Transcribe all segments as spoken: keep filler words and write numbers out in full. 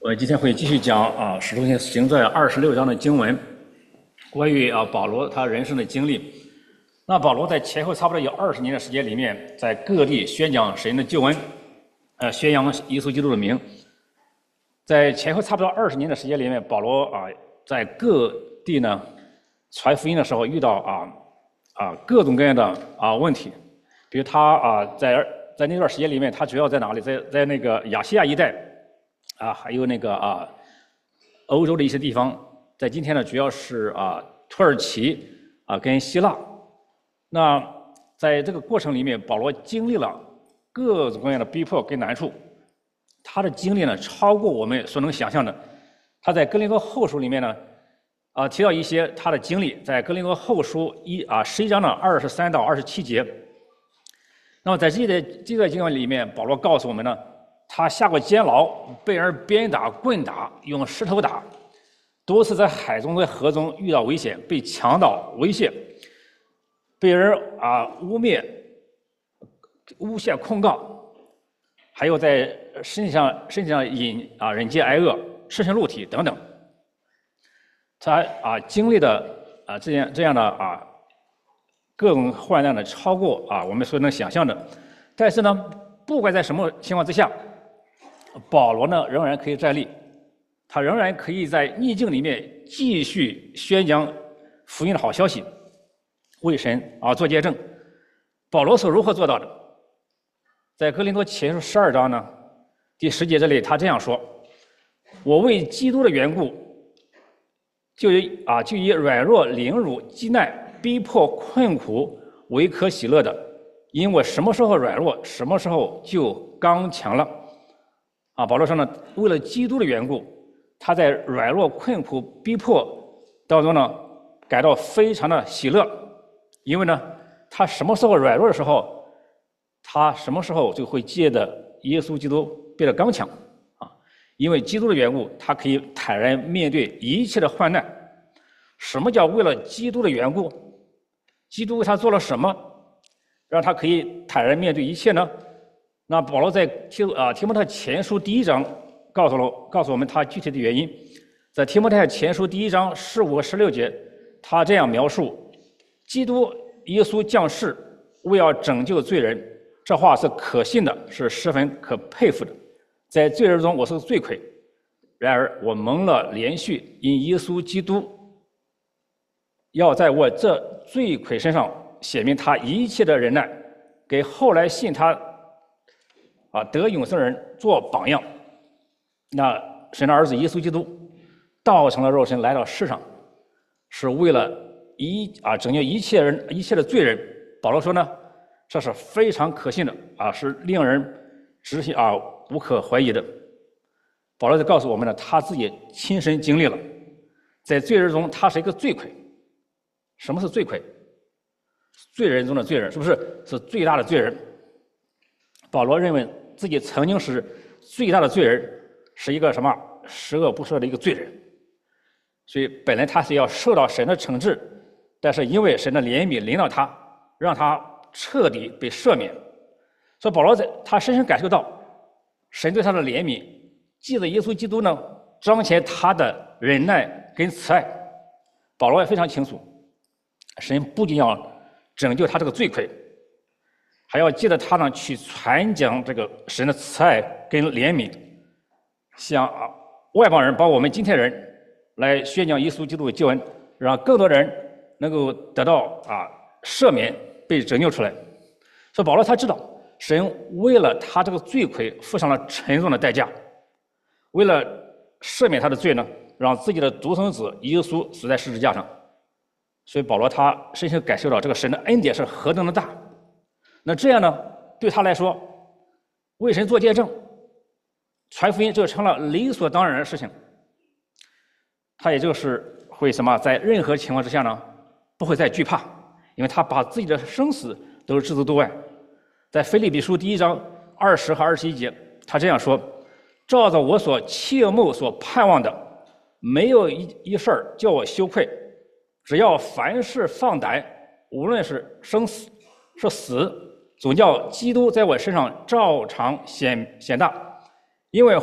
我今天会继续讲啊，《使徒行传》二十六章的经文，关于啊保罗他人生的经历。那保罗在前后差不多有二十年的时间里面，在各地宣讲神的救恩，呃，宣扬耶稣基督的名。在前后差不多二十年的时间里面，保罗啊在各地呢传福音的时候，遇到啊啊各种各样的啊问题，比如他啊在在那段时间里面，他主要在哪里？在在那个亚细亚一带。啊，还有那个啊，欧洲的一些地方，在今天呢，主要是啊土耳其啊跟希腊。那在这个过程里面，保罗经历了各种各样的逼迫跟难处，他的经历呢超过我们所能想象的。他在哥林多后书里面呢，啊提到一些他的经历，在哥林多后书一啊十一章的二十三到二十七节。那么在这个这段经文里面，保罗告诉我们呢。他下过监牢，被人鞭打、棍打，用石头打，多次在海中、在河中遇到危险，被强盗威胁，被人啊污蔑、诬陷、控告，还有在身体上、身体上引啊忍饥挨饿、赤身露体等等。他啊经历的啊这样这样的啊各种患难呢，超过啊我们所能想象的。但是呢，不管在什么情况之下，保罗呢仍然可以站立，他仍然可以在逆境里面继续宣讲福音的好消息，为神啊做见证。保罗是如何做到的？在哥林多前书十二章呢第十节这里，他这样说：“我为基督的缘故，就以啊就以软弱、凌辱、饥难、逼迫、困苦为可喜乐的，因我什么时候软弱，什么时候就刚强了。”啊，保罗说呢，为了基督的缘故，他在软弱、困苦、逼迫当中呢，感到非常的喜乐，因为呢，他什么时候软弱的时候，他什么时候就会借着耶稣基督变得刚强啊。因为基督的缘故，他可以坦然面对一切的患难。什么叫为了基督的缘故？基督为他做了什么，让他可以坦然面对一切呢？那保罗在提啊提摩太前书第一章告诉了告诉我们他具体的原因，在提摩太前书第一章十五和十六节，他这样描述：基督耶稣降世，为要拯救罪人。这话是可信的，是十分可佩服的。在罪人中我是罪魁，然而我蒙了连续，因耶稣基督要在我这罪魁身上显明他一切的忍耐，给后来信他啊，得永生人做榜样。那神的儿子耶稣基督道成了肉身来到世上，是为了一啊拯救一切人一切的罪人。保罗说呢，这是非常可信的啊，是令人直信啊无可怀疑的。保罗就告诉我们呢，他自己亲身经历了，在罪人中他是一个罪魁。什么是罪魁？罪人中的罪人，是不是是最大的罪人？保罗认为自己曾经是最大的罪人，是一个什么十恶不赦的一个罪人，所以本来他是要受到神的惩治，但是因为神的怜悯临到他，让他彻底被赦免。所以保罗在他深深感受到神对他的怜悯，借着耶稣基督呢彰显他的忍耐跟慈爱。保罗也非常清楚，神不仅要拯救他这个罪魁，还要借着他呢去传讲这个神的慈爱跟怜悯，向啊外邦人，包括我们今天人，来宣讲耶稣基督的救恩，让更多人能够得到啊赦免，被拯救出来。所以保罗他知道，神为了他这个罪魁付上了沉重的代价，为了赦免他的罪呢，让自己的独生子耶稣死在十字架上。所以保罗他深深感受到这个神的恩典是何等的大。那这样呢，对他来说，为神做见证、传福音就成了理所当然的事情。他也就是会什么，在任何情况之下呢，不会再惧怕，因为他把自己的生死都是置之度外。在腓立比书第一章二十和二十一节，他这样说：“照着我所切慕所盼望的，没有一一事儿叫我羞愧。只要凡事放胆，无论是生死，是死。”总叫基督在我身上照常显显大，因为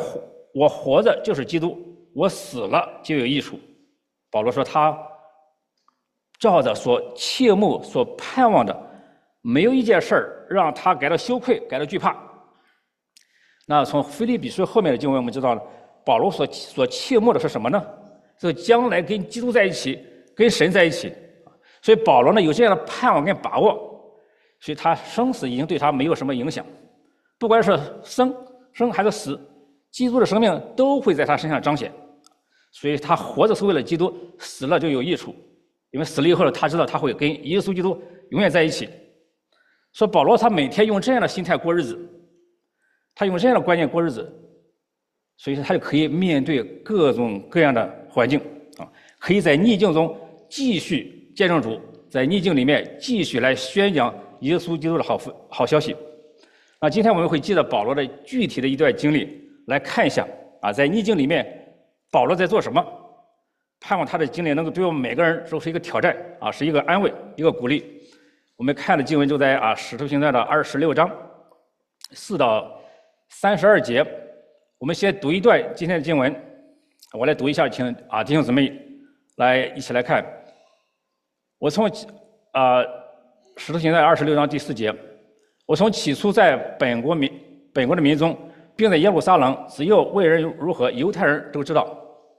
我活着就是基督，我死了就有益处。保罗说他照着所切慕、所盼望的，没有一件事儿让他感到羞愧、感到惧怕。那从腓立比书后面的经文，我们知道，保罗所所切慕的是什么呢？是将来跟基督在一起，跟神在一起。所以保罗呢有这样的盼望跟把握，所以他生死已经对他没有什么影响，不管是生生还是死，基督的生命都会在他身上彰显。所以他活着是为了基督，死了就有益处，因为死了以后他知道他会跟耶稣基督永远在一起。所以保罗他每天用这样的心态过日子，他用这样的观念过日子，所以他就可以面对各种各样的环境啊，可以在逆境中继续见证主，在逆境里面继续来宣讲耶稣基督的好好消息。那今天我们会记得保罗的具体的一段经历来看一下啊，在逆境里面保罗在做什么，盼望他的经历能够对我们每个人都是一个挑战啊，是一个安慰，一个鼓励。我们看的经文就在啊《使徒行传》的二十六章四到三十二节。我们先读一段今天的经文，我来读一下，请啊弟兄姊妹来一起来看。我从啊《使徒行传》二十六章第四节，我从起初在本国民本国的民中，并在耶路撒冷，只有为人如何，犹太人都知道。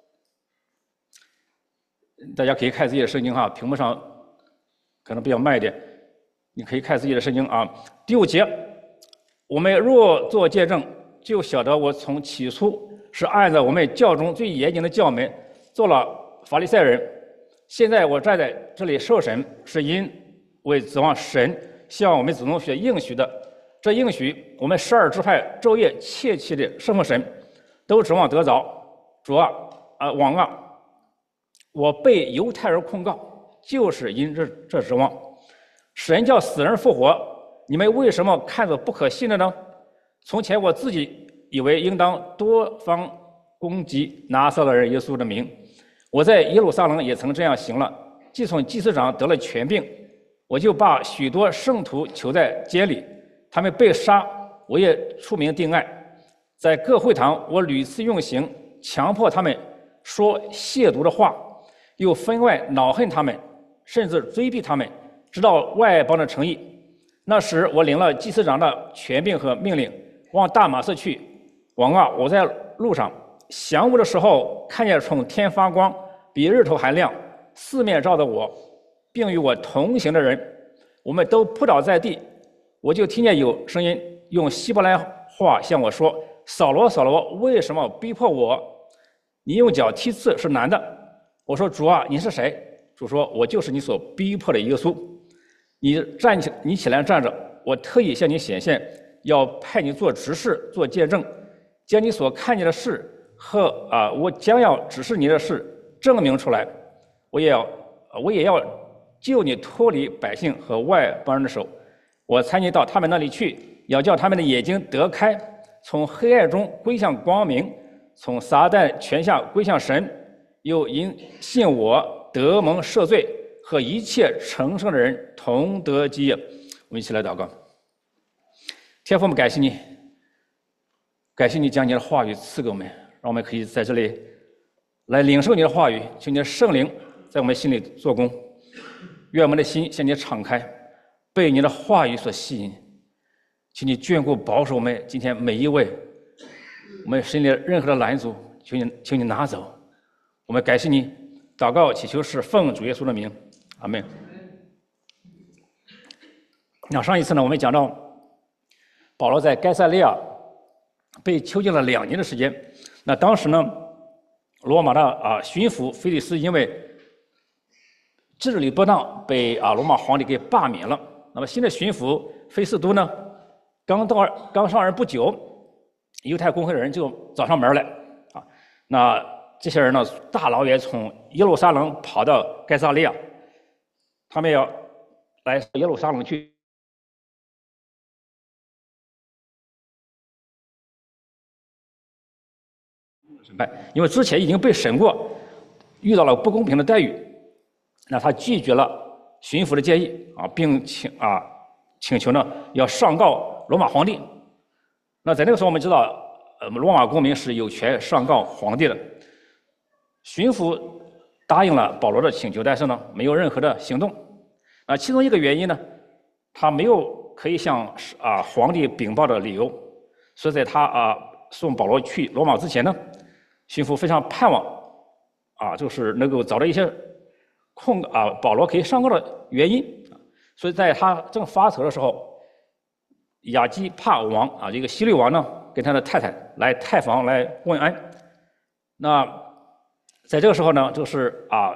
大家可以看自己的圣经哈，屏幕上可能比较慢一点，你可以看自己的圣经啊。第五节，我们若做见证，就晓得我从起初是按照我们教中最严谨的教门做了法利赛人。现在我站在这里受审，是因为指望神向我们子宗所应许的。这应许我们十二支派昼夜切切的侍奉神，都指望得着。主啊，啊王啊，我被犹太人控告，就是因这这指望。神叫死人复活，你们为什么看作不可信的呢？从前我自己以为应当多方攻击拿撒勒人耶稣的名，我在耶路撒冷也曾这样行了。既从祭司长得了权柄，我就把许多圣徒囚在监里，他们被杀，我也出名定案。在各会堂，我屡次用刑，强迫他们说亵渎的话，又分外恼恨他们，甚至追逼他们，直到外邦的诚意。那时我领了祭司长的权柄和命令，往大马色去。王啊，我在路上晌午的时候，看见从天发光，比日头还亮，四面照着我，并与我同行的人，我们都扑倒在地。我就听见有声音用希伯来话向我说：“扫罗，扫罗，为什么逼迫我？你用脚踢刺是难的。”我说：“主啊，你是谁？”主说：“我就是你所逼迫的耶稣。你站起，你起来站着，我特意向你显现，要派你做执事，做见证，将你所看见的事和啊，我将要指示你的事证明出来。我也要，我也要救你脱离百姓和外邦人的手。我差你到他们那里去，要叫他们的眼睛得开，从黑暗中归向光明，从撒旦权下归向神，又因信我得蒙赦罪，和一切成圣的人同得基业。”我们一起来祷告。天父，我们感谢你，感谢你将你的话语赐给我们，让我们可以在这里来领受你的话语，求你的圣灵在我们心里做工，愿我们的心向你敞开，被你的话语所吸引。请你眷顾保守我们今天每一位，我们心里任何的拦阻，求你求你拿走。我们感谢你，祷告祈求是奉主耶稣的名，阿门。那上一次呢，我们讲到保罗在该撒利亚被囚禁了两年的时间。那当时呢，罗马的啊巡抚腓力斯因为治理不当，被啊罗马皇帝给罢免了。那么新的巡抚菲斯都呢，刚到刚上任不久，犹太公会的人就找上门来啊。那这些人呢，大老远从耶路撒冷跑到该撒利亚，他们要来耶路撒冷去。因为之前已经被审过，遇到了不公平的待遇，那他拒绝了巡抚的建议啊，并请啊请求呢要上告罗马皇帝。那在那个时候，我们知道呃罗马公民是有权上告皇帝的。巡抚答应了保罗的请求，但是呢，没有任何的行动。啊，其中一个原因呢，他没有可以向啊皇帝禀报的理由，所以在他啊送保罗去罗马之前呢，巡抚非常盼望啊，就是能够找到一些控啊保罗可以上告的原因。所以在他正发愁的时候，亚基帕王啊，这个希律王呢，跟他的太太来探访来问安。那在这个时候呢，就是啊，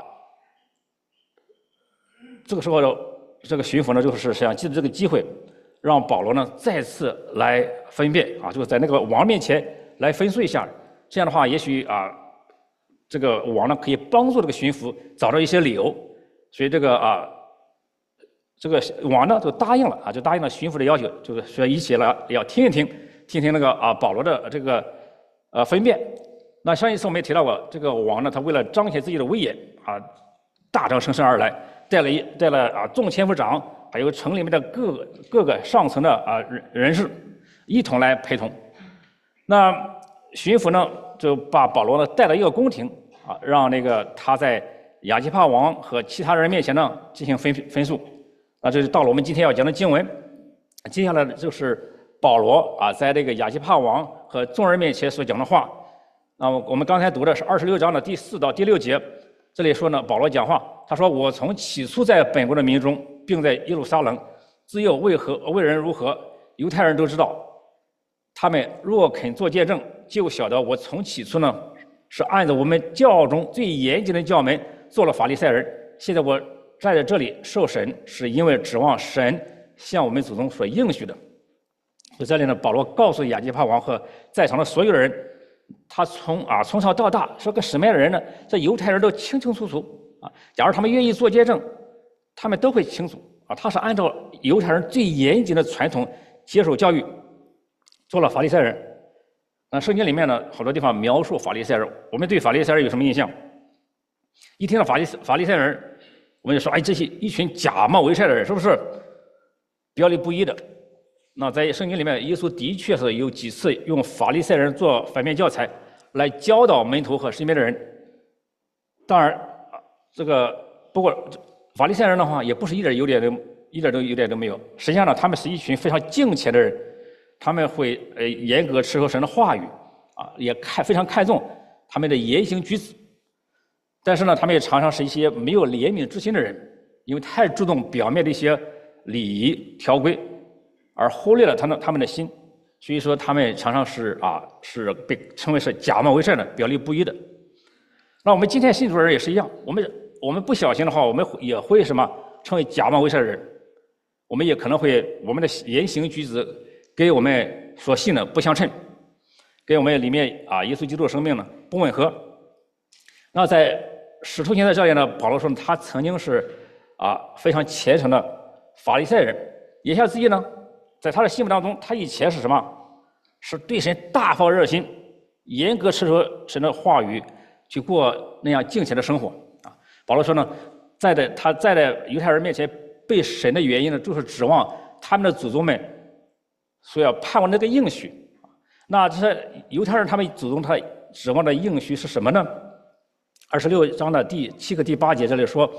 这个时候这个巡抚呢，就是想借着这个机会，让保罗呢再次来分辨啊，就是在那个王面前来分析一下。这样的话，也许啊，这个王呢可以帮助这个巡抚找到一些理由。所以这个啊。这个王呢就答应了啊，就答应了巡抚的要求，就是说一起来要听一听，听听那个啊保罗的这个呃分辨。那上一次我们也提到过，这个王呢，他为了彰显自己的威严啊，大张声势而来，带了一带了啊众千夫长，还有城里面的各个各个上层的啊人人士一同来陪同。那巡抚呢就把保罗呢带到一个宫廷啊，让那个他在亚基帕王和其他人面前呢进行分分述。那这就到了我们今天要讲的经文，接下来就是保罗啊，在这个亚基帕王和众人面前所讲的话。那我们刚才读的是二十六章的第四到第六节，这里说呢，保罗讲话，他说：“我从起初在本国的民中，并在耶路撒冷，自幼为何为人如何，犹太人都知道。他们若肯做见证，就晓得我从起初呢，是按照我们教中最严谨的教门做了法利赛人。现在我站在这里受审，是因为指望神向我们祖宗所应许的。”所以这里呢，保罗告诉亚基帕王和在场的所有的人，他从啊从小到大是个什么样的人呢？这犹太人都清清楚楚啊。假如他们愿意做见证，他们都会清楚啊。他是按照犹太人最严谨的传统接受教育，做了法利赛人。那圣经里面呢，好多地方描述法利赛人，我们对法利赛人有什么印象？一听到法利法利赛人，我们就说，哎，这些一群假冒为善的人，是不是表里不一的？那在圣经里面，耶稣的确是有几次用法利赛人做反面教材，来教导门徒和身边的人。当然，这个不过法利赛人的话，也不是一点优点都一点都优点都没有。实际上呢，他们是一群非常敬虔的人，他们会呃严格持守神的话语啊，也看非常看重他们的言行举止。但是呢，他们也常常是一些没有怜悯之心的人，因为太注重表面的一些礼仪条规，而忽略了他们他们的心，所以说他们常常是啊是被称为是假冒为善的，表里不一的。那我们今天信主的人也是一样，我们我们不小心的话，我们也会什么成为假冒为善的人，我们也可能会我们的言行举止跟我们所信的不相称，跟我们里面啊耶稣基督的生命呢不吻合。那在使徒行传这里呢，保罗说他曾经是啊非常虔诚的法利赛人，言下之意呢，在他的心目当中，他以前是什么？是对神大发热心，严格持守神的话语，去过那样敬虔的生活啊。保罗说呢，在的他在的犹太人面前被神的原因呢，就是指望他们的祖宗们所要盼望那个应许。那这些犹太人他们祖宗他指望的应许是什么呢？二十六章的第七个第八节这里说，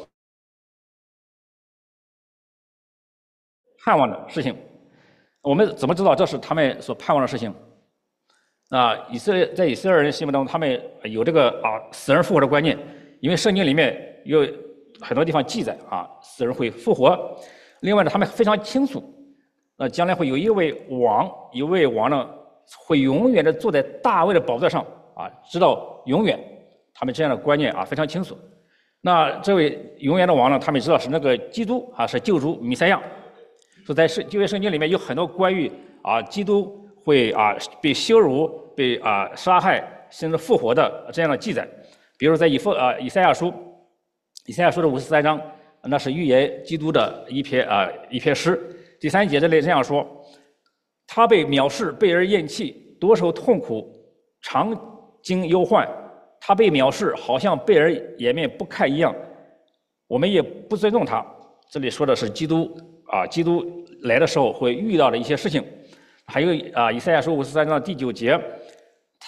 盼望的事情，我们怎么知道这是他们所盼望的事情？啊，以色列在以色列人心目中，他们有这个啊死人复活的观念，因为圣经里面有很多地方记载啊死人会复活。另外呢，他们非常清楚，那将来会有一位王，一位王呢会永远的坐在大卫的宝座上啊，直到永远。他们这样的观念啊非常清楚。那这位永远的王呢，他们知道是那个基督啊，是救主弥赛亚。所以在圣旧约圣经里面有很多关于啊基督会啊被羞辱、被啊杀害，甚至复活的这样的记载。比如在以弗啊以赛亚书，以赛亚书的五十三章，那是预言基督的一篇啊一篇诗。第三节这里这样说：他被藐视，被人厌弃，多受痛苦，常经忧患。他被藐视，好像被人掩面不看一样，我们也不尊重他。这里说的是基督啊，基督来的时候会遇到的一些事情。还有啊，以赛亚书五十三章第九节，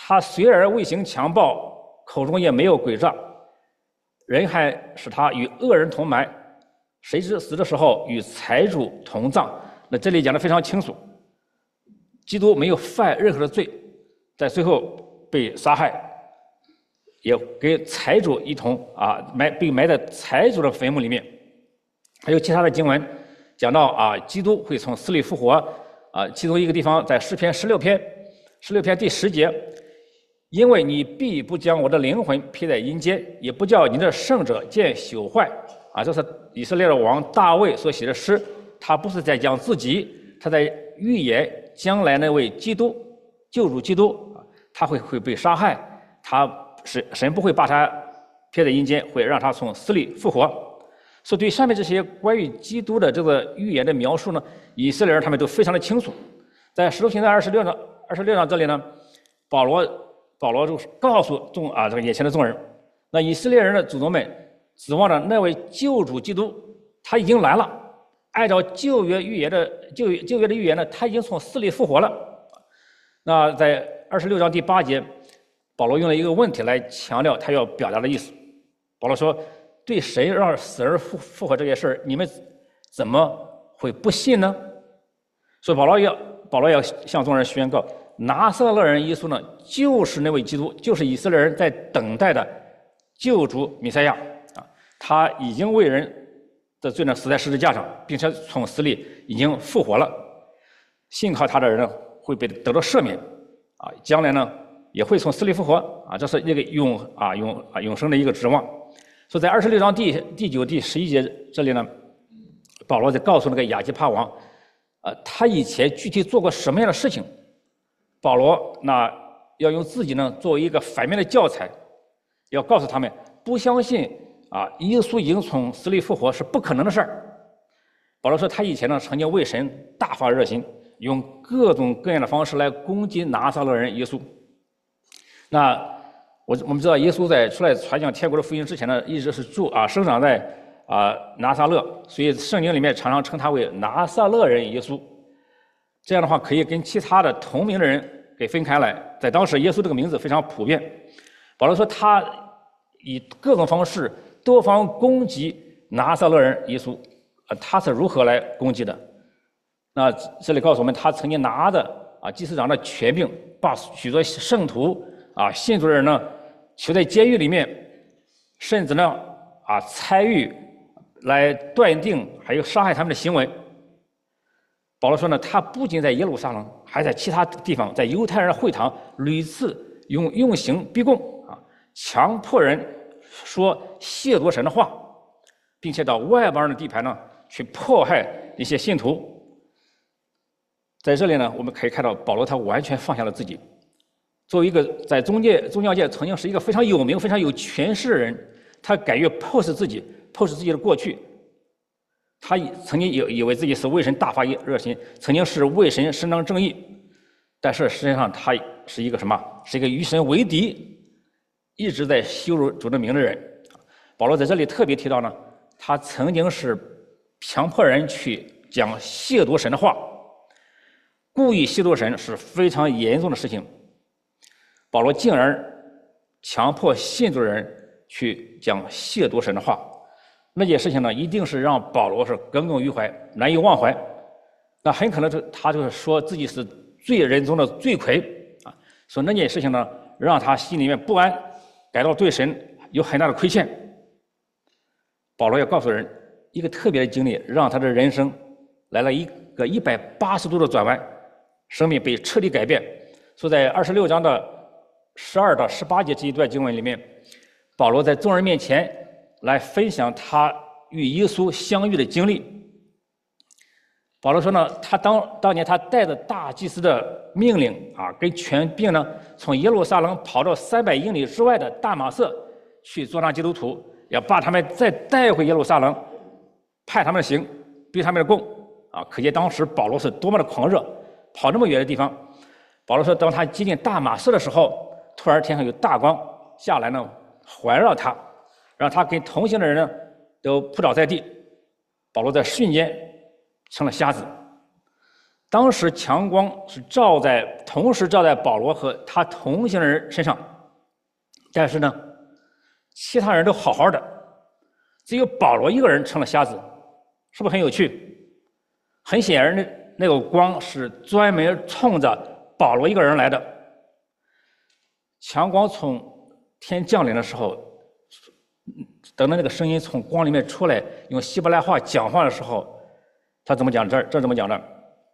他虽然未行强暴，口中也没有诡诈，人还使他与恶人同埋，谁知死的时候与财主同葬。那这里讲的非常清楚，基督没有犯任何的罪，在最后被杀害，也跟财主一同啊埋被埋在财主的坟墓里面。还有其他的经文讲到啊，基督会从死里复活啊，其中一个地方在诗篇十六篇十六篇第十节，因为你必不将我的灵魂撇在阴间，也不叫你的圣者见朽坏啊，这是以色列的王大卫所写的诗。他不是在讲自己，他在预言将来那位基督救主基督啊，他会会被杀害，他是神不会把他撇在阴间，会让他从死里复活。所以对上面这些关于基督的这个预言的描述呢，以色列人他们都非常的清楚。在使徒行传二十六章二十六章这里呢，保罗保罗就告诉众啊这个眼前的众人，那以色列人的祖宗们指望着那位救主基督，他已经来了。按照旧约预言的旧旧约的预言呢，他已经从死里复活了。那在二十六章第八节，保罗用了一个问题来强调他要表达的意思。保罗说：“对谁让死人复复活这件事，你们怎么会不信呢？”所以保罗要保罗要向众人宣告，拿撒勒人耶稣呢，就是那位基督，就是以色列人在等待的救主弥赛亚啊，他已经为人的罪呢死在十字架上，并且从死里已经复活了。信靠他的人呢，会被得到赦免啊，将来呢也会从死里复活啊，这是一个永啊永啊永生的一个指望。所以在二十六章第第九、第十一节这里呢，保罗在告诉那个亚基帕王，呃，他以前具体做过什么样的事情。保罗那要用自己呢作为一个反面的教材，要告诉他们，不相信啊，耶稣已经从死里复活是不可能的事儿。保罗说，他以前呢曾经为神大发热心，用各种各样的方式来攻击拿撒勒人耶稣。那我我们知道，耶稣在出来传讲天国的福音之前呢，一直是住啊生长在啊拿撒勒，所以圣经里面常常称他为拿撒勒人耶稣。这样的话，可以跟其他的同名的人给分开来。在当时，耶稣这个名字非常普遍。保罗说，他以各种方式多方攻击拿撒勒人耶稣，呃，他是如何来攻击的？那这里告诉我们，他曾经拿着啊祭司长的权柄，把许多圣徒啊信主的人呢囚在监狱里面，甚至呢啊参与来断定还有杀害他们的行为。保罗说呢，他不仅在耶路撒冷，还在其他地方，在犹太人的会堂屡次用用刑逼供啊，强迫人说亵渎神的话，并且到外邦人的地盘呢去迫害一些信徒。在这里呢，我们可以看到保罗他完全放下了自己，作为一个在宗界宗教界曾经是一个非常有名、非常有权势的人，他敢于迫使自己，迫使自己的过去。他曾经以以为自己是为神大发热心，曾经是为神伸张正义，但是实际上他是一个什么？是一个与神为敌，一直在羞辱主的名的人。保罗在这里特别提到呢，他曾经是强迫人去讲亵渎神的话，故意亵渎神是非常严重的事情。保罗竟然强迫信主的人去讲亵渎神的话。那件事情呢，一定是让保罗是耿耿于怀，难以忘怀。那很可能是他就是说自己是罪人中的罪魁啊，所以那件事情呢，让他心里面不安，感到对神有很大的亏欠。保罗要告诉人一个特别的经历，让他的人生来了一个一百八十度的转弯，生命被彻底改变。所以在二十六章的十二到十八节这一段经文里面，保罗在众人面前来分享他与耶稣相遇的经历。保罗说呢，他当当年他带着大祭司的命令啊，跟权柄呢，从耶路撒冷跑到三百英里之外的大马色去捉拿基督徒，要把他们再带回耶路撒冷，判他们的刑，逼他们的供啊！可见当时保罗是多么的狂热，跑那么远的地方。保罗说，当他接近大马色的时候，突然天上有大光下来呢，环绕他，让他跟同行的人呢都扑倒在地。保罗在瞬间成了瞎子。 当时强光是照在同时照在保罗和他同行的人身上，但是呢，其他人都好好的，只有保罗一个人成了瞎子，是不是很有趣？很显然，那那个光是专门冲着保罗一个人来的。强光从天降临的时候，等到那个声音从光里面出来，用希伯来话讲话的时候，他怎么讲？这这怎么讲的？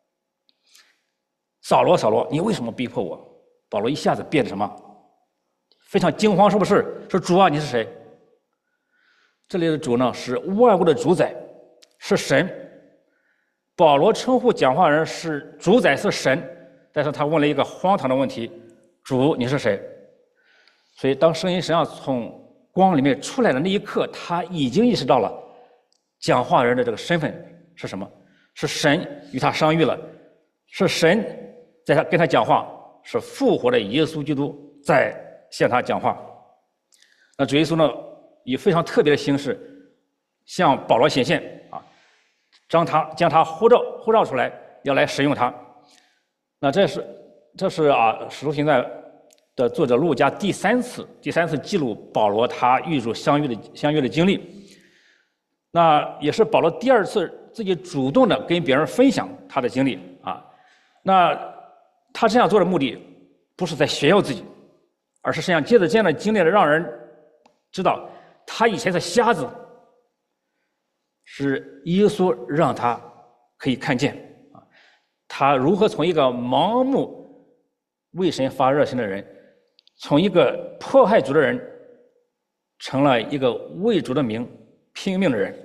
扫罗，扫罗，你为什么逼迫我？保罗一下子变得什么？非常惊慌，是不是？说主啊，你是谁？这里的主呢，是万物的主宰，是神。保罗称呼讲话人是主宰，是神，但是他问了一个荒唐的问题：主，你是谁？所以，当声音实际上从光里面出来的那一刻，他已经意识到了讲话人的这个身份是什么？是神与他相遇了，是神在他跟他讲话，是复活的耶稣基督在向他讲话。那主耶稣呢，以非常特别的形式向保罗显现啊，将他将他呼召呼召出来，要来使用他。那这是这是啊，《使徒行传》的作者路加第三次第三次记录保罗他与主相遇的相遇的经历。那也是保罗第二次自己主动的跟别人分享他的经历啊。那他这样做的目的不是在炫耀自己，而是实际上借着这样的经历的让人知道他以前是瞎子，是耶稣让他可以看见啊，他如何从一个盲目为神发热心的人，从一个迫害主的人，成了一个为主的名拼命的人。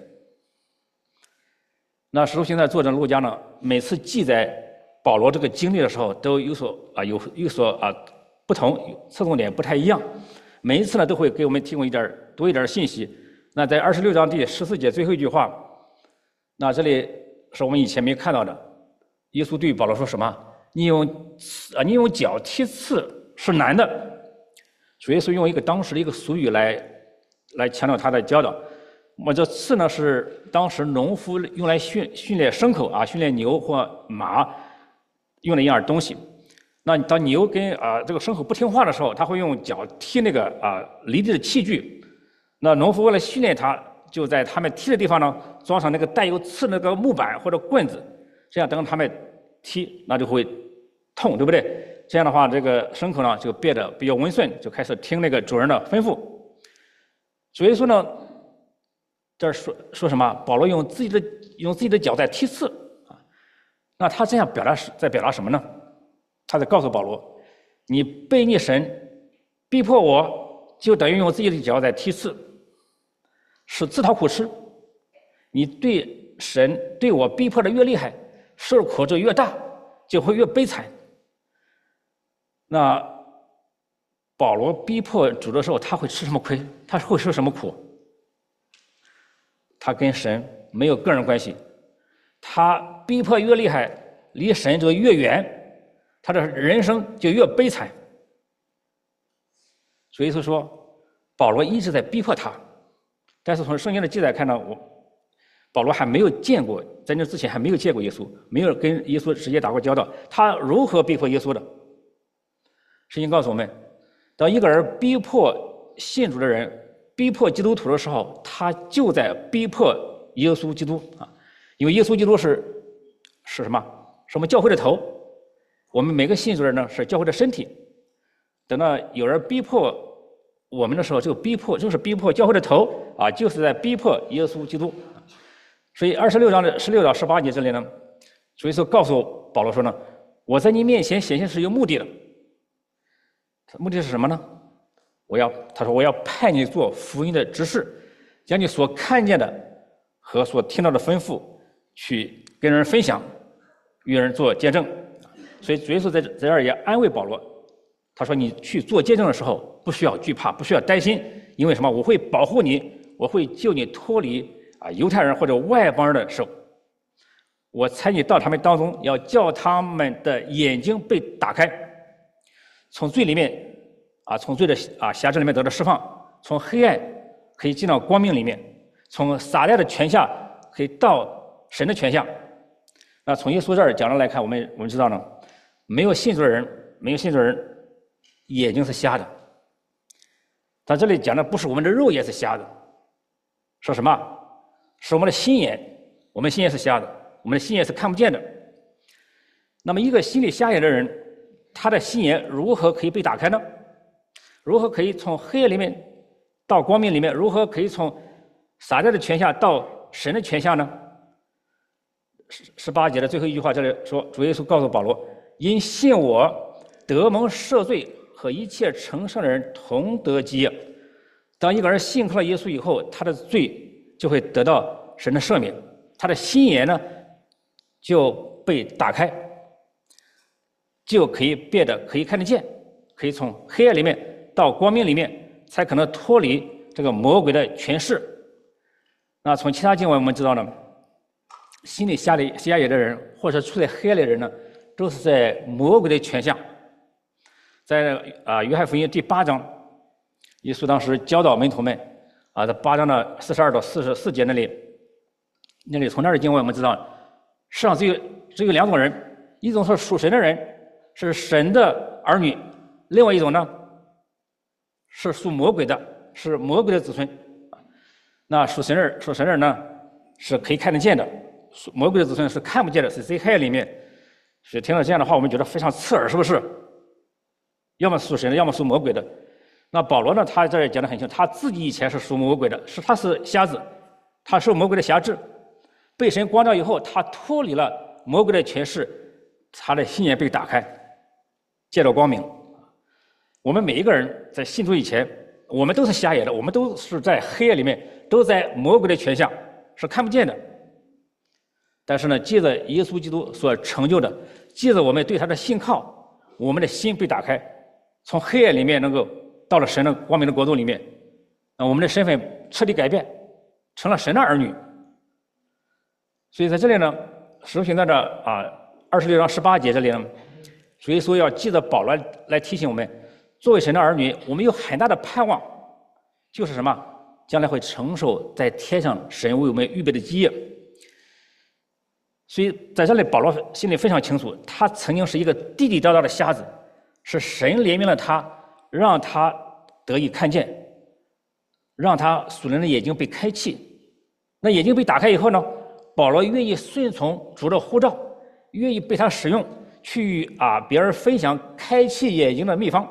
那使徒行传作者路加呢，每次记载保罗这个经历的时候，都有所啊有有所啊不同，侧重点不太一样。每一次呢，都会给我们提供一点多一点信息。那在二十六章第十四节最后一句话，那这里是我们以前没看到的。耶稣对保罗说什么？你用啊，你用脚踢刺是难的。主耶稣用一个当时的一个俗语来来强调他的教导。我这刺呢，是当时农夫用来训训练牲口啊，训练牛或马用的一样东西。那当牛跟啊这个牲口不听话的时候，他会用脚踢那个啊犁地的器具。那农夫为了训练它，就在他们踢的地方呢装上那个带有刺那个木板或者棍子，这样等他们踢，那就会痛，对不对？这样的话，这个牲口呢就变得比较温顺，就开始听那个主人的吩咐。主耶稣呢，这儿说说什么？保罗用自己的用自己的脚在踢刺啊，那他这样表达是在表达什么呢？他在告诉保罗，你悖逆神，逼迫我，就等于用自己的脚在踢刺，是自讨苦吃。你对神对我逼迫的越厉害，受苦就越大，就会越悲惨。那保罗逼迫主的时候，他会吃什么亏？他会受什么苦？他跟神没有个人关系，他逼迫越厉害，离神就越远，他的人生就越悲惨。所以说，保罗一直在逼迫他，但是从圣经的记载看到，我保罗还没有见过，在那之前还没有见过耶稣，没有跟耶稣直接打过交道，他如何逼迫耶稣的？圣经告诉我们，当一个人逼迫信主的人，逼迫基督徒的时候，他就在逼迫耶稣基督啊，因为耶稣基督是是什么？是我们教会的头，我们每个信主的人呢是教会的身体。等到有人逼迫我们的时候，就逼迫就是逼迫教会的头啊，就是在逼迫耶稣基督。所以二十六章的十六到十八节这里呢，所以说告诉保罗说呢，我在你面前显现是有目的的。目的是什么呢？我要他说我要派你做福音的执事，将你所看见的和所听到的吩咐去跟人分享，与人做见证。所以主耶稣在在这儿也安慰保罗，他说你去做见证的时候不需要惧怕，不需要担心，因为什么？我会保护你，我会救你脱离啊犹太人或者外邦人的手。我差你到他们当中，要叫他们的眼睛被打开，从罪里面啊，从罪的啊辖制里面得到释放，从黑暗可以进到光明里面，从撒旦的权下可以到神的权下。 那从耶稣这儿讲的来看，我们我们知道呢，没有信主的人，没有信主的人眼睛是瞎的。他这里讲的不是我们的肉眼是瞎的，是什么？是我们的心眼，我们心眼是瞎的，我们的心眼是看不见的。那么一个心里瞎眼的人，他的心眼如何可以被打开呢？如何可以从黑暗里面到光明里面？如何可以从撒旦的权下到神的权下呢？十十八节的最后一句话，这里说，主耶稣告诉保罗：“因信我，得蒙赦罪和一切成圣的人同得基业。”当一个人信靠了耶稣以后，他的罪就会得到神的赦免，他的心眼呢就被打开，就可以变得可以看得见，可以从黑暗里面到光明里面，才可能脱离这个魔鬼的权势。那从其他经文我们知道呢，心里瞎里瞎眼的人，或者处在黑暗的人呢，都是在魔鬼的权下。在啊约翰福音第八章，耶稣当时教导门徒们啊，在八章的四十二到四十四节那里，那里从那儿的经文我们知道，世上只有只有两种人，一种是属神的人，是神的儿女；另外一种呢，是属魔鬼的，是魔鬼的子孙。那属神的属神的人呢，是可以看得见的；属魔鬼的子孙是看不见的，是在黑暗里面。所以听到这样的话，我们觉得非常刺耳，是不是？要么属神的，要么属魔鬼的。那保罗呢，他这儿讲得很清楚，他自己以前是属魔鬼的，是他是瞎子，他受魔鬼的辖制，被神光照以后，他脱离了魔鬼的权势，他的心眼被打开，见到光明。我们每一个人在信主以前，我们都是瞎眼的，我们都是在黑暗里面，都在魔鬼的权下，是看不见的。但是呢，借着耶稣基督所成就的，借着我们对他的信靠，我们的心被打开，从黑暗里面能够到了神的光明的国度里面，啊，我们的身份彻底改变，成了神的儿女。所以在这里呢，使徒行传的啊二十六章十八节这里呢，主耶稣要记得保罗来提醒我们，作为神的儿女，我们有很大的盼望，就是什么？将来会承受在天上神为我们预备的基业。所以在这里，保罗心里非常清楚，他曾经是一个地地道道的瞎子，是神怜悯了他，让他得以看见，让他属灵的眼睛被开启。那眼睛被打开以后呢，保罗愿意顺从主的呼召，愿意被他使用，去啊别人分享开启眼睛的秘方，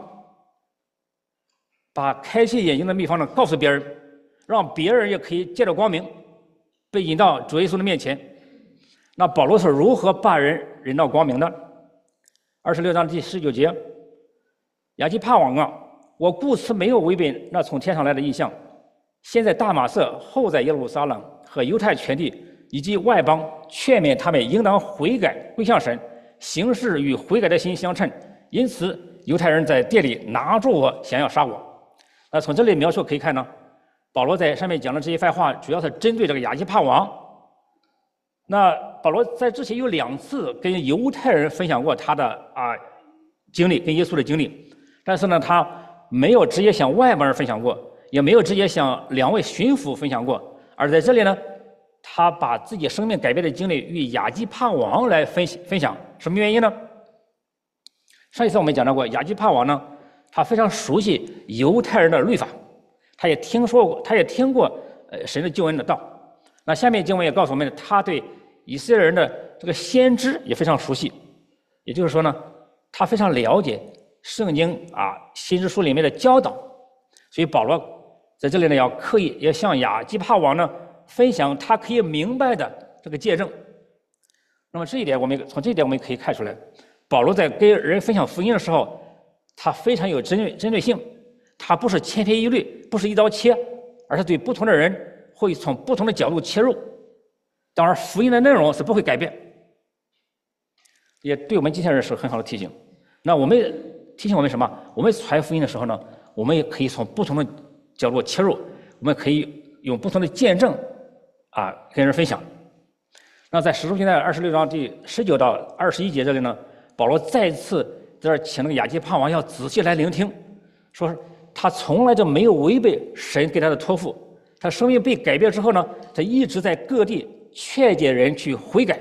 把开启眼睛的秘方呢告诉别人，让别人也可以见到光明，被引到主耶稣的面前。那保罗是如何把人引到光明的？二十六章第十九节，亚基帕王啊，我故此没有违背那从天上来的异象，先在大马色，后在耶路撒冷和犹太全地以及外邦，劝勉他们应当悔改归向神，行事与悔改的心相称。因此犹太人在店里拿住我，想要杀我。那从这里描述可以看呢，保罗在上面讲的这些番话，主要是针对这个亚基帕王。那保罗在之前有两次跟犹太人分享过他的啊经历，跟耶稣的经历，但是呢，他没有直接向外邦人分享过，也没有直接向两位巡抚分享过，而在这里呢，他把自己生命改变的经历与亚基帕王来分分享。什么原因呢？上一次我们讲到过，亚基帕王呢，他非常熟悉犹太人的律法，他也听说过，他也听过呃神的救恩的道。那下面经文也告诉我们，他对以色列人的这个先知也非常熟悉，也就是说呢，他非常了解圣经啊先知书里面的教导，所以保罗在这里呢要刻意要向亚基帕王呢分享他可以明白的这个见证。那么这一点我们从这一点我们可以看出来，保罗在跟人分享福音的时候，他非常有针对针对性，他不是千篇一律，不是一刀切，而是对不同的人会从不同的角度切入。当然福音的内容是不会改变，也对我们今天人是很好的提醒。那我们提醒我们什么？我们传福音的时候呢，我们也可以从不同的角度切入，我们可以用不同的见证啊跟人分享。那在使徒行传二十六章第十九到二十一节这里呢，保罗再次在这儿请那个亚基帕王要仔细来聆听，说他从来就没有违背神给他的托付，他生命被改变之后呢，他一直在各地劝诫人去悔改，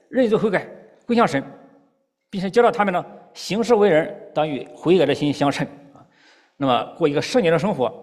认罪悔改，归向神，并且教导他们呢行事为人当与悔改的心相称啊。那么过一个圣洁的生活。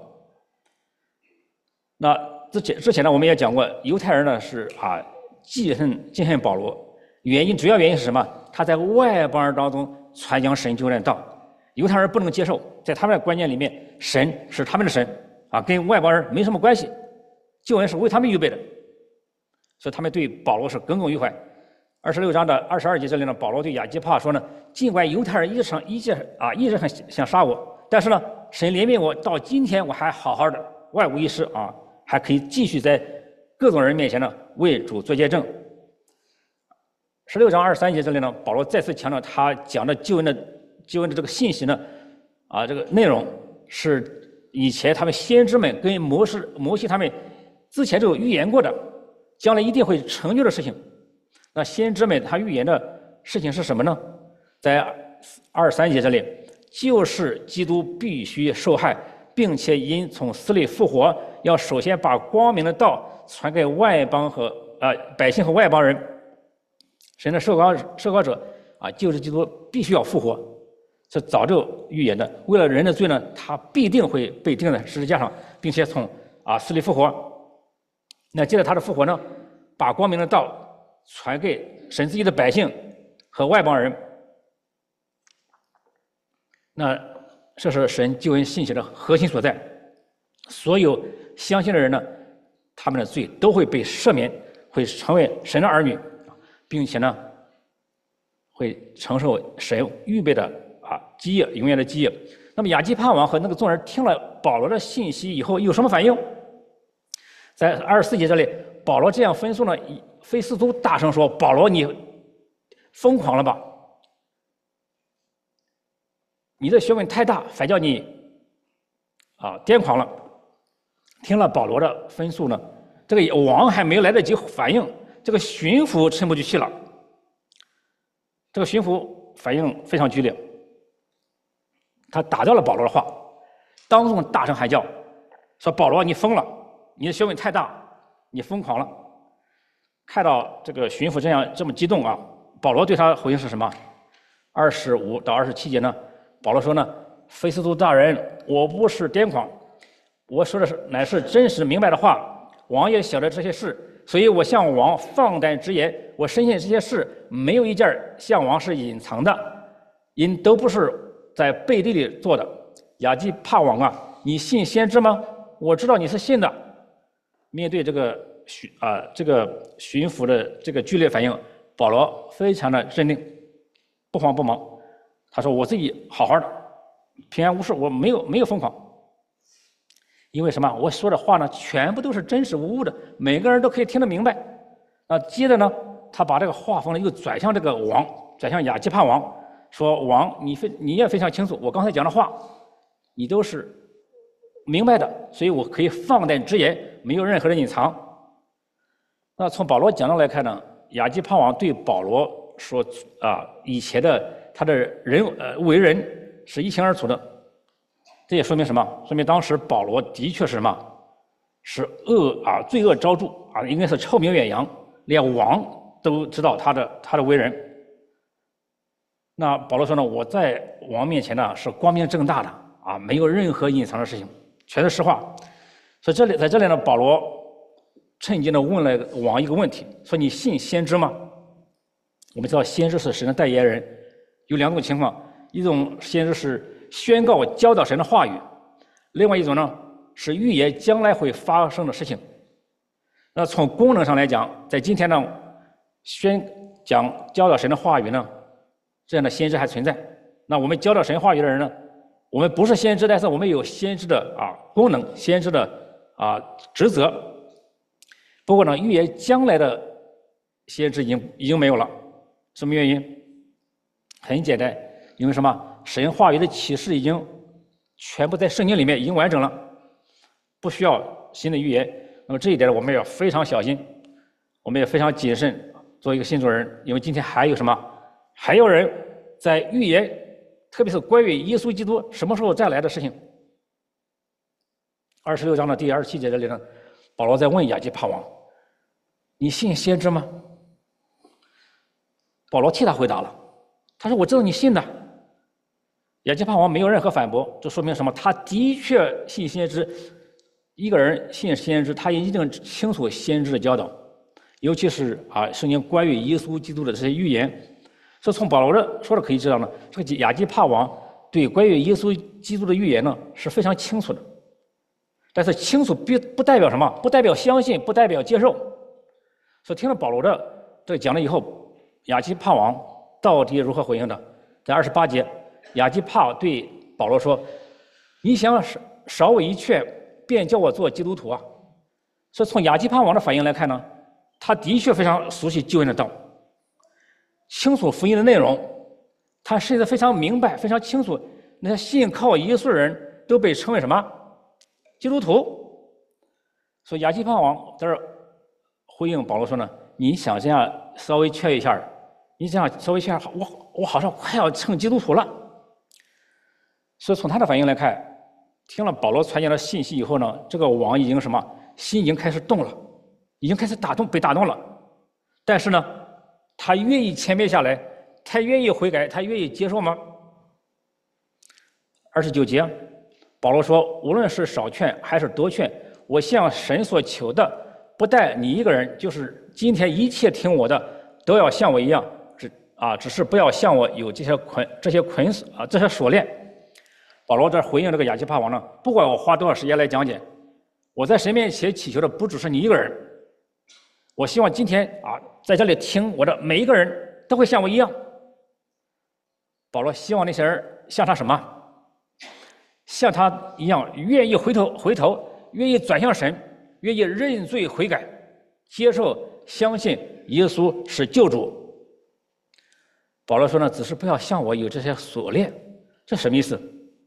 那之前之前呢，我们也讲过，犹太人呢是啊记恨记恨保罗，原因主要原因是什么？他在外邦人当中传讲神救恩的道，犹太人不能接受，在他们的观念里面，神是他们的神啊，跟外邦人没什么关系，救恩是为他们预备的，所以他们对保罗是耿耿于怀。二十六章的二十二节这里呢，保罗对亚基帕说呢，尽管犹太人一直上一直啊一直很想杀我，但是呢，神怜悯我，到今天我还好好的，万无一失啊，还可以继续在各种人面前呢为主做见证。十六章二十三节这里呢，保罗再次强调他讲的救恩的救恩的这个信息呢，啊，这个内容是以前他们先知们跟摩西摩西他们之前就有预言过的，将来一定会成就的事情。那先知们他预言的事情是什么呢？在二十三节这里，就是基督必须受害，并且因从死里复活，要首先把光明的道传给外邦和呃百姓和外邦人。神的受膏受膏者啊，就是基督必须要复活，这早就预言的。为了人的罪呢，他必定会被钉在十字架上，并且从啊死里复活。那接着他的复活呢，把光明的道传给神自己的百姓和外邦人。那这是神救恩信息的核心所在。所有相信的人呢，他们的罪都会被赦免，会成为神的儿女。并且呢，会承受神预备的啊基业，永远的基业。那么亚基帕王和那个众人听了保罗的信息以后有什么反应？在二十四节这里，保罗这样分诉呢，菲斯都大声说：“保罗，你疯狂了吧？你的学问太大，反叫你啊癫狂了。”听了保罗的分诉呢，这个王还没有来得及反应。这个巡抚沉不住气了，这个巡抚反应非常剧烈，他打掉了保罗的话，当众大声喊叫，说：“保罗，你疯了，你的学问太大，你疯狂了。”看到这个巡抚这样这么激动啊，保罗对他回应是什么？二十五到二十七节呢，保罗说呢：“菲斯都大人，我不是癫狂，我说的是乃是真实明白的话，王也晓得这些事。”所以我向王放胆直言，我深信这些事没有一件向王是隐藏的，因都不是在背地里做的。亚基帕王啊，你信先知吗？我知道你是信的。面对这个巡啊这个巡抚的这个剧烈反应，保罗非常的镇定，不慌不忙。他说：“我自己好好的，平安无事，我没有没有疯狂。”因为什么？我说的话呢，全部都是真实无误的，每个人都可以听得明白。那接着呢，他把这个话锋呢又转向这个王，转向亚基帕王，说：“王，你非你也非常清楚，我刚才讲的话，你都是明白的，所以我可以放胆直言，没有任何的隐藏。”那从保罗讲的来看呢，亚基帕王对保罗说啊，以前的他的人呃为人是一清二楚的。这也说明什么？说明当时保罗的确是什么？是恶啊，罪恶昭著啊，应该是臭名远扬，连王都知道他的他的为人。那保罗说呢，我在王面前呢是光明正大的啊，没有任何隐藏的事情，全是实话。所以这里在这里呢，保罗趁机呢问了王一个问题，说：“你信先知吗？”我们知道先知是神的代言人，有两种情况，一种先知是宣告教导神的话语，另外一种呢是预言将来会发生的事情。那从功能上来讲，在今天呢，宣讲教导神的话语呢，这样的先知还存在。那我们教导神话语的人呢，我们不是先知，但是我们有先知的啊功能，先知的啊职责。不过呢，预言将来的先知已经已经没有了，什么原因？很简单，因为什么？神话语的启示已经全部在圣经里面已经完整了，不需要新的预言。那么这一点我们要非常小心，我们也非常谨慎，做一个信主人，因为今天还有什么？还有人在预言，特别是关于耶稣基督什么时候再来的事情。二十六章的第二十七节这里呢，保罗在问亚基帕王：“你信先知吗？” 保罗替他回答了，他说：“我知道你信的。”亚基帕王没有任何反驳，这说明什么？他的确信先知。一个人信先知，他一定清楚先知的教导，尤其是啊圣经关于耶稣基督的这些预言。所以从保罗的说的可以知道呢，这个亚基帕王对关于耶稣基督的预言呢是非常清楚的。但是清楚不不代表什么？不代表相信，不代表接受。所以听了保罗的这个讲了以后，亚基帕王到底如何回应的？在二十八节，亚基帕对保罗说：“你想少我一劝，便叫我做基督徒啊！”所以从亚基帕王的反应来看呢，他的确非常熟悉救恩的道，清楚福音的内容，他甚至非常明白、非常清楚，那些信靠耶稣的人都被称为什么？基督徒。所以亚基帕王在这回应保罗说呢：“你想这样稍微劝一下，你这样稍微劝一下，我我好像快要成基督徒了。”所以从他的反应来看，听了保罗传讲的信息以后呢，这个王已经什么？心已经开始动了，已经开始打动，被打动了。但是呢，他愿意谦卑下来，他愿意悔改，他愿意接受吗？二十九节，保罗说：“无论是少劝还是多劝，我向神所求的，不但你一个人，就是今天一切听我的，都要像我一样，只啊，只是不要像我有这些捆这些捆啊这些锁链。”保罗在回应这个亚基帕王呢，不管我花多少时间来讲解，我在神面前祈求的不只是你一个人，我希望今天啊，在这里听我的每一个人都会像我一样。保罗希望那些人像他什么？像他一样，愿意回头回头，愿意转向神，愿意认罪悔改，接受相信耶稣是救主。保罗说呢，只是不要像我有这些锁链，这什么意思？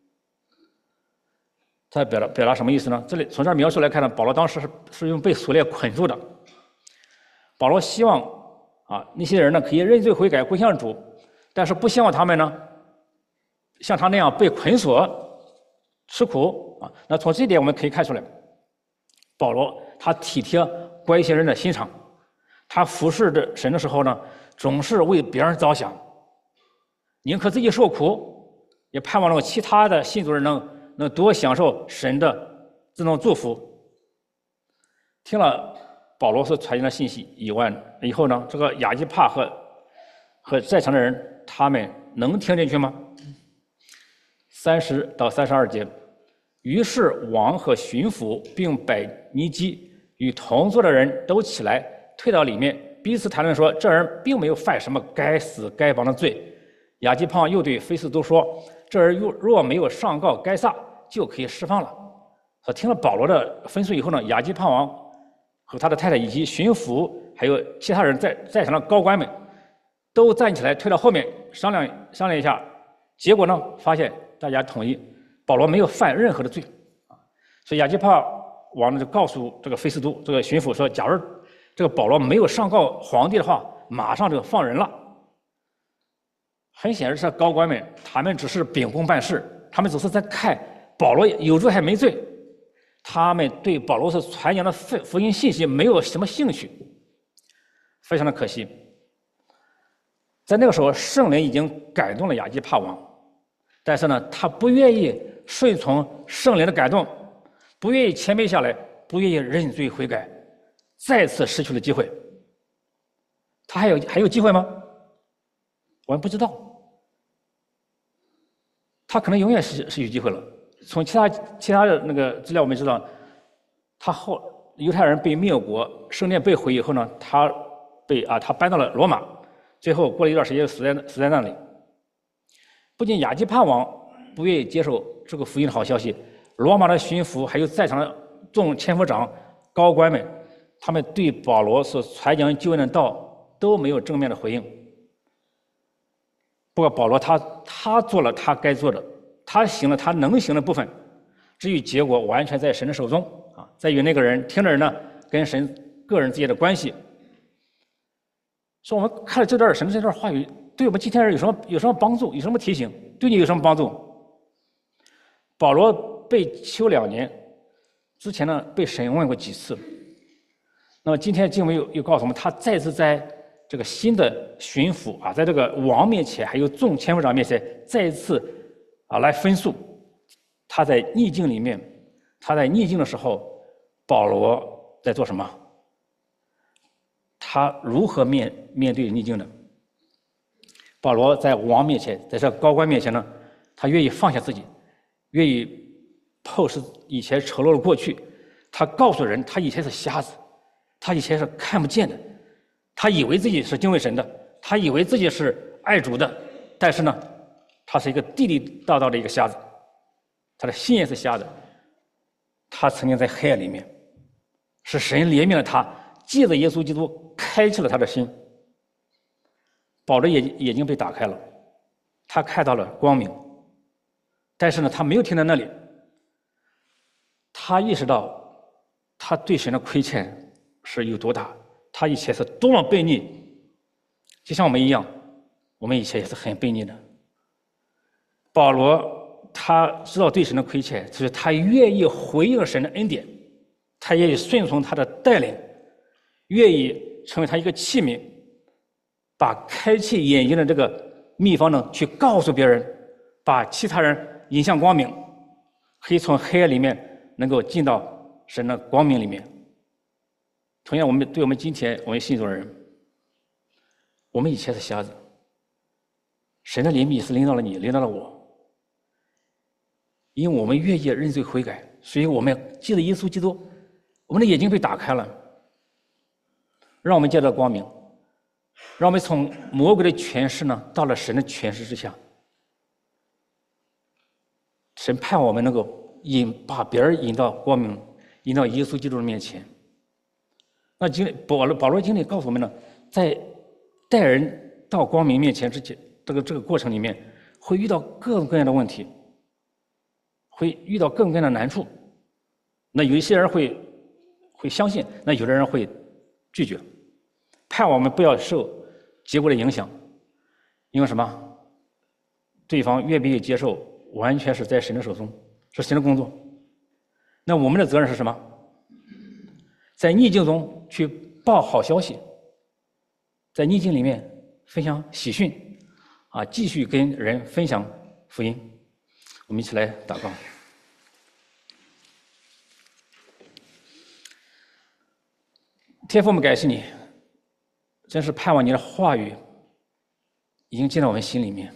他表达表达什么意思呢？这里从这儿描述来看呢，保罗当时是是用被锁链捆住的。保罗希望啊那些人呢可以认罪悔改归向主，但是不希望他们呢像他那样被捆锁吃苦啊。那从这一点我们可以看出来，保罗他体贴关心人的心肠，他服侍着神的时候呢，总是为别人着想，宁可自己受苦，也盼望让其他的信徒人能。能多享受神的这种祝福。听了保罗所传讲的信息以外以后呢，这个亚基帕和和在场的人，他们能听进去吗？三十到三十二节，于是王和巡抚并百尼基与同坐的人都起来，退到里面，彼此谈论说，这人并没有犯什么该死该亡的罪。亚基帕又对菲斯都说，这人若没有上告该撒，就可以释放了。所以听了保罗的分述以后呢，亚基帕王和他的太太以及巡抚还有其他人在在场的高官们都站起来退到后面商量商量一下，结果呢发现大家同意保罗没有犯任何的罪。所以亚基帕王呢就告诉这个菲斯都这个巡抚说，假如这个保罗没有上告皇帝的话，马上就放人了。很显然是高官们他们只是秉公办事，他们只是在看保罗有罪还没罪，他们对保罗所传讲的福音信息没有什么兴趣，非常的可惜。在那个时候，圣灵已经感动了亚基帕王，但是呢，他不愿意顺从圣灵的感动，不愿意谦卑下来，不愿意认罪悔改，再次失去了机会。他还有还有机会吗？我们不知道，他可能永远失失去机会了。从其他其他的那个资料我们知道，他后犹太人被灭国，圣殿被毁以后呢，他被啊他搬到了罗马，最后过了一段时间死在死在那里。不仅亚基帕王不愿意接受这个福音的好消息，罗马的巡抚还有在场的众千夫长、高官们，他们对保罗所传讲救恩的道都没有正面的回应。不过保罗他他做了他该做的，他行了他能行的部分，至于结果完全在神的手中啊，在于那个人听的人呢跟神个人之间的关系。所以我们看了这段神这段话语，对我们今天人有什么有什么帮助，有什么提醒，对你有什么帮助？保罗被囚两年之前呢被审问过几次，那么今天经文又又告诉我们，他再次在这个新的巡抚啊，在这个王面前，还有众千夫长面前，再一次啊来分诉他在逆境里面，他在逆境的时候，保罗在做什么？他如何面面对逆境的？保罗在王面前，在这高官面前呢，他愿意放下自己，愿意透视以前丑陋的过去。他告诉人，他以前是瞎子，他以前是看不见的，他以为自己是敬畏神的，他以为自己是爱主的，但是呢，他是一个地地道道的一个瞎子，他的心也是瞎的。他曾经在黑暗里面，是神怜悯了他，借着耶稣基督开启了他的心。保罗眼眼睛被打开了，他看到了光明，但是呢，他没有停在那里，他意识到他对神的亏欠是有多大，他以前是多么悖逆，就像我们一样，我们以前也是很悖逆的。保罗他知道对神的亏欠，所以他愿意回应神的恩典，他愿意顺从他的带领，愿意成为他一个器皿，把开启眼睛的这个秘方呢，去告诉别人，把其他人引向光明，可以从黑暗里面能够进到神的光明里面。同样，我们对我们今天我们信主的人，我们以前是瞎子，神的怜悯是临到了你，临到了我，因为我们愿意认罪悔改，所以我们借着耶稣基督，我们的眼睛被打开了，让我们见到光明，让我们从魔鬼的权势呢，到了神的权势之下。神盼望我们能够引把别人引到光明，引到耶稣基督的面前。那经保罗保罗经历告诉我们呢，在带人到光明面前之前，这个这个过程里面，会遇到各种各样的问题，会遇到各种各样的难处。那有一些人会会相信，那有的人会拒绝。盼望我们不要受结果的影响，因为什么？对方愿不愿意接受，完全是在神的手中，是神的工作。那我们的责任是什么？在逆境中去报好消息，在逆境里面分享喜讯，啊，继续跟人分享福音。我们一起来祷告。天父，我们感谢你，真是盼望你的话语已经进到我们心里面。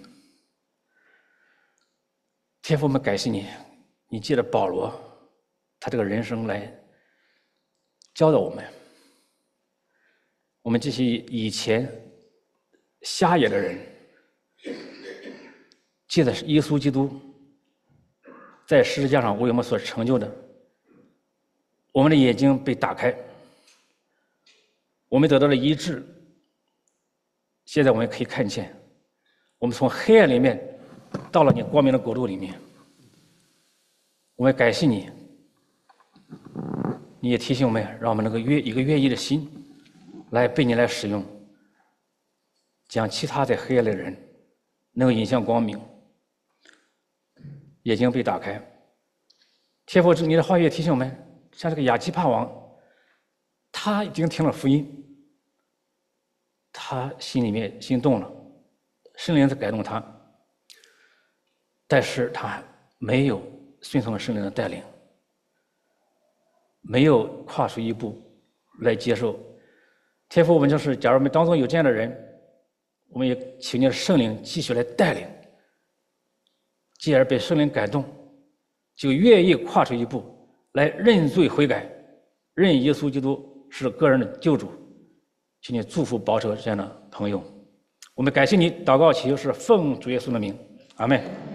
天父，我们感谢你，你借着保罗他这个人生来教导我们，我们这些以前瞎眼的人，借着耶稣基督在十字架上为我们所成就的，我们的眼睛被打开，我们得到了医治。现在我们可以看见，我们从黑暗里面到了你光明的国度里面。我们感谢你，你也提醒我们，让我们能够愿一个愿意的心来被你来使用，将其他在黑暗的人能够引向光明，眼睛被打开。天父，你的话语也提醒我们，像这个亚基帕王，他已经听了福音，他心里面心动了，圣灵在感动他，但是他没有顺从圣灵的带领，没有跨出一步来接受。天父，我们就是，假如我们当中有这样的人，我们也请你的圣灵继续来带领，继而被圣灵感动，就愿意跨出一步来认罪悔改，认耶稣基督是个人的救主。请你祝福保守这样的朋友。我们感谢你，祷告祈求是奉主耶稣的名，阿们。